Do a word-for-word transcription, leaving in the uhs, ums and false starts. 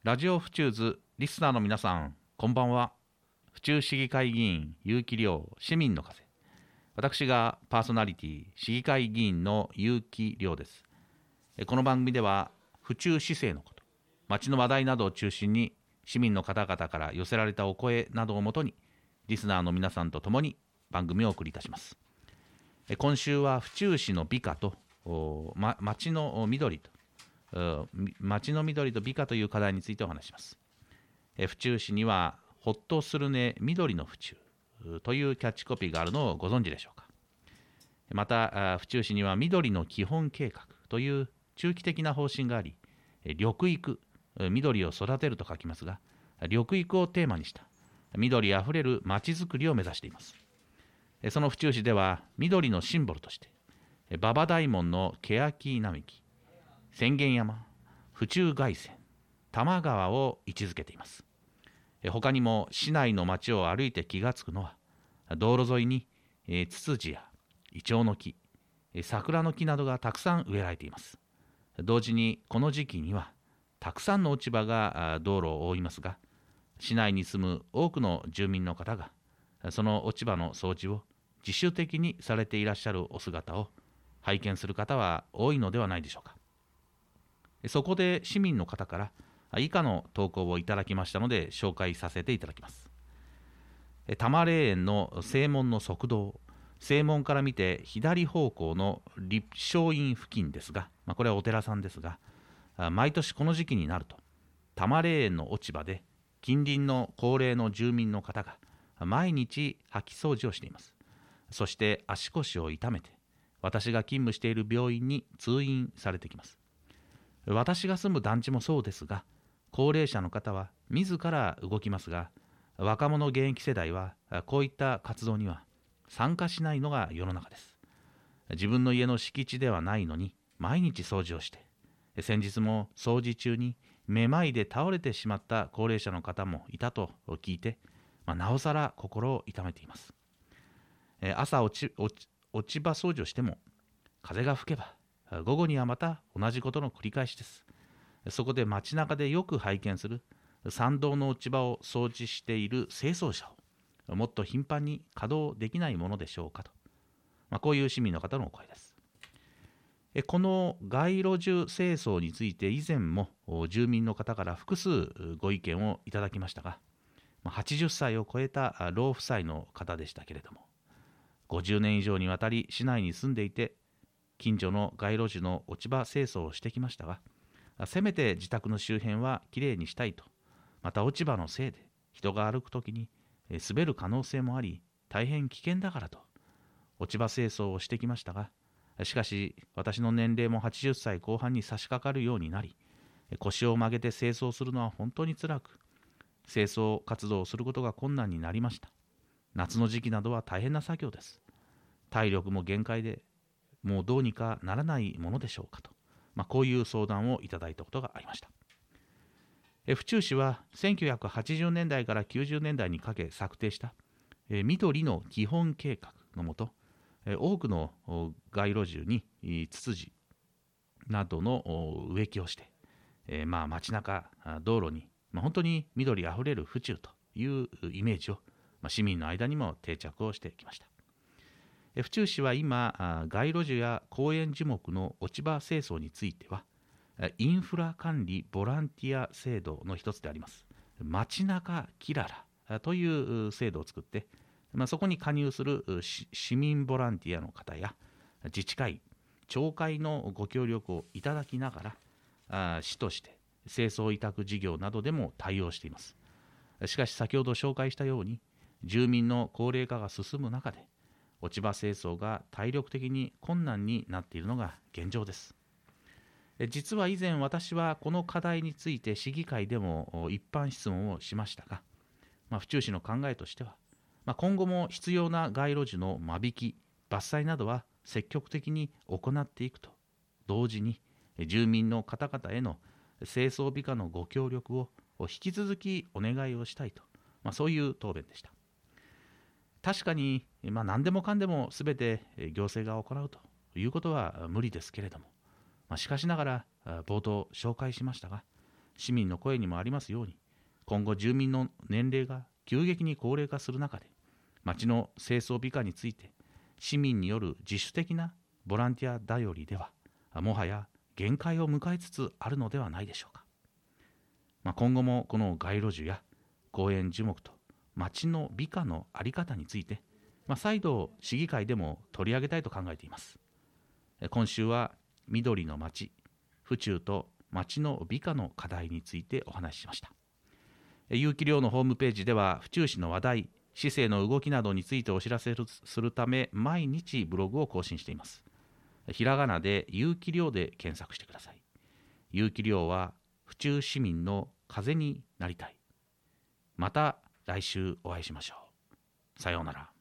ラジオ府中図リスナーの皆さん、こんばんは。府中市議会議員結城亮市民の風。私がパーソナリティ市議会議員の結城亮です。この番組では府中市政のこと、町の話題などを中心に市民の方々から寄せられたお声などをもとにリスナーの皆さんと共に番組をお送りいたします。今週は府中市の美化と、ま、町の緑と町の緑と美化という課題についてお話します。府中市にはほっとするね緑の府中というキャッチコピーがあるのをご存知でしょうか。また府中市には緑の基本計画という中期的な方針があり、緑育、緑を育てると書きますが、緑育をテーマにした緑あふれる町づくりを目指しています。その府中市では緑のシンボルとして馬場大門の欅並木、浅間山、府中凱旋、多摩川を位置づけています。他にも市内の町を歩いて気がつくのは、道路沿いにツツジやイチョウの木、桜の木などがたくさん植えられています。同時にこの時期にはたくさんの落ち葉が道路を覆いますが、市内に住む多くの住民の方がその落ち葉の掃除を自主的にされていらっしゃるお姿を拝見する方は多いのではないでしょうか。そこで市民の方から以下の投稿をいただきましたので紹介させていただきます。多摩霊園の正門の側道、正門から見て左方向の立正院付近ですが、まあ、これはお寺さんですが、毎年この時期になると多摩霊園の落ち葉で近隣の高齢の住民の方が毎日掃き掃除をしています。そして足腰を痛めて私が勤務している病院に通院されてきます。私が住む団地もそうですが、高齢者の方は自ら動きますが、若者現役世代はこういった活動には参加しないのが世の中です。自分の家の敷地ではないのに毎日掃除をして、先日も掃除中にめまいで倒れてしまった高齢者の方もいたと聞いて、まあ、なおさら心を痛めています。朝落ち、落ち、落ち葉掃除をしても風が吹けば午後にはまた同じことの繰り返しです。そこで街中でよく拝見する参道の落ち葉を掃除している清掃車をもっと頻繁に稼働できないものでしょうかと、まあ、こういう市民の方のお声です。この街路樹清掃について以前も住民の方から複数ご意見をいただきましたが、はちじゅっさいを超えた老夫妻の方でしたけれども、ごじゅうねん以上にわたり市内に住んでいて近所の街路樹の落ち葉清掃をしてきましたが、せめて自宅の周辺はきれいにしたいと、また落ち葉のせいで人が歩くときに滑る可能性もあり大変危険だからと落ち葉清掃をしてきましたが、しかし私の年齢もはちじゅっさいこう半に差し掛かるようになり、腰を曲げて清掃するのは本当につらく、清掃活動をすることが困難になりました。夏の時期などは大変な作業です。体力も限界でもうどうにかならないものでしょうかと、まあ、こういう相談をいただいたことがありました。え府中市はせんきゅうひゃくはちじゅうねんだいからきゅうじゅうねんだいにかけ策定したえ緑の基本計画のもと、え多くの街路樹にツツジなどの植木をして、えー、まあ街中道路に、まあ、本当に緑あふれる府中というイメージを、まあ、市民の間にも定着をしてきました。府中市は今、街路樹や公園樹木の落ち葉清掃については、インフラ管理ボランティア制度の一つであります、街中キララという制度を作って、まあ、そこに加入する市民ボランティアの方や自治会、町会のご協力をいただきながら、市として清掃委託事業などでも対応しています。しかし先ほど紹介したように、住民の高齢化が進む中で、落ち葉清掃が体力的に困難になっているのが現状です。実は以前私はこの課題について市議会でも一般質問をしましたが、まあ、府中市の考えとしては、まあ、今後も必要な街路樹の間引き、伐採などは積極的に行っていくと同時に、住民の方々への清掃美化のご協力を引き続きお願いをしたいと、まあ、そういう答弁でした。確かに、まあ、何でもかんでもすべて行政が行うということは無理ですけれども、まあ、しかしながら冒頭紹介しましたが、 市民の声にもありますように、今後住民の年齢が急激に高齢化する中で、町の清掃美化について市民による自主的なボランティア頼りではもはや限界を迎えつつあるのではないでしょうか。まあ、今後もこの街路樹や公園樹木と町の美化の在り方について、まあ、再度市議会でも取り上げたいと考えています。今週は緑の町、府中と町の美化の課題についてお話ししました。有機寮のホームページでは府中市の話題、市政の動きなどについてお知らせするため毎日ブログを更新しています。ひらがなで有機寮で検索してください。有機寮は府中市民の風になりたい。また来週お会いしましょう。さようなら。